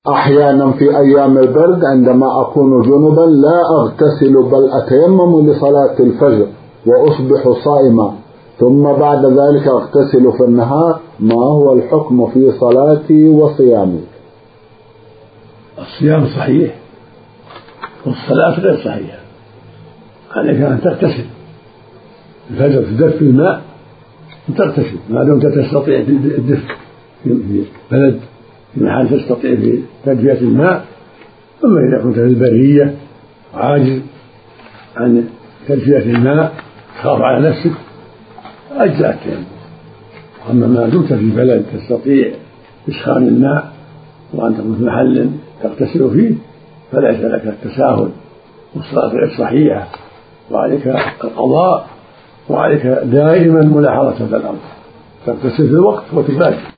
أحيانا في أيام البرد عندما أكون جنبا لا أغتسل بل أتيمم لصلاة الفجر وأصبح صائما، ثم بعد ذلك أغتسل في النهار، ما هو الحكم في صلاتي وصيامي؟ الصيام صحيح والصلاة غير صحيحة. عليك أن تغتسل الفجر تدفي الماء وتغتسل ما دمت تستطيع الدفء في بلد في محل تستطيع في تدفئة الماء. أما إذا كنت في البرية عاجز عن تدفئة الماء تخاف على نفسك أجزأت التيمم. أما ما دمت في بلد تستطيع إسخان الماء وأن تكون في محل تغتسل فيه فليس لك التساهل، والصلاة غير صحيحة وعليك القضاء، وعليك دائما ملاحظة هذا الأمر، تغتسل في الوقت وتبادر.